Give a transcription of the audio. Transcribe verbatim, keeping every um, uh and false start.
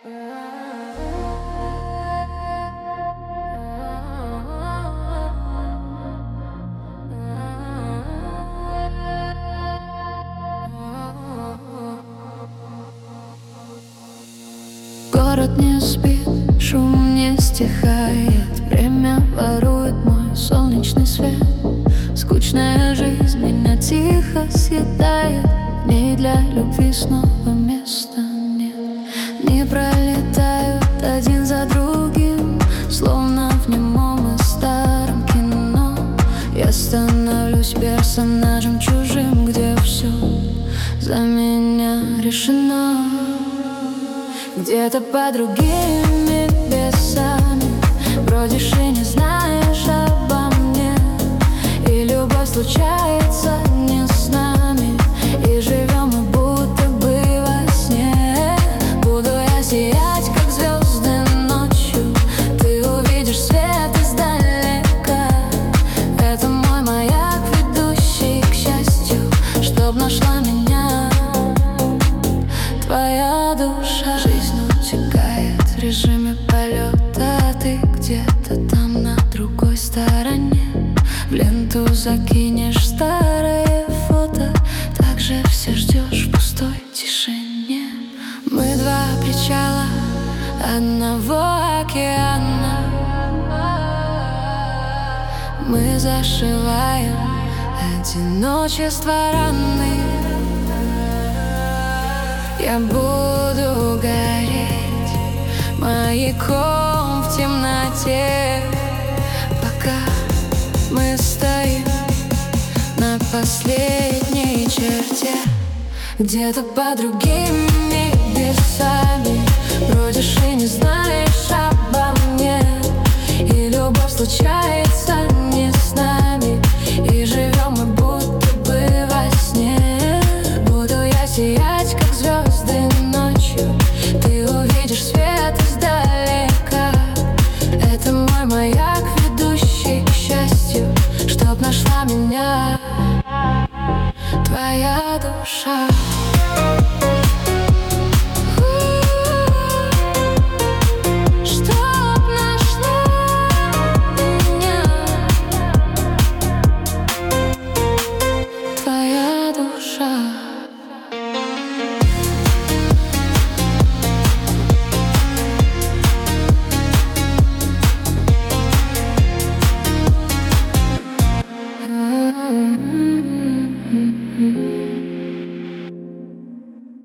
Город не спит, шум не стихает, время ворует мой солнечный свет. Скучная жизнь меня тихо съедает, в ней для любви снова места нет. Не пролетают один за другим, словно в немом и старом кино. Я становлюсь персонажем чужим, где все за меня решено. Где-то под другими небесами бродишь и не знаешь обо мне, и любовь случается не с нами, и живем мы будто бы во сне. Буду я сиять, как звезды ночью, ты увидишь свет издалека. Это мой маяк, ведущий к счастью, чтоб нашла меня твоя душа. В режиме полета, а ты где-то там на другой стороне. В ленту закинешь старое фото, так же все ждешь в пустой тишине. Мы два причала одного океана, мы зашиваем одиночество раны. Я буду гореть маяком в темноте, пока мы стоим на последней черте. Где-то под другими небесами бродишь и не знаешь обо мне, и любовь случается не с нами, и живем мы будто бы во сне. Буду я сиять, как звезды ночью, ты увидишь свет издалека. Это мой маяк, ведущий к счастью, чтоб нашла меня твоя душа.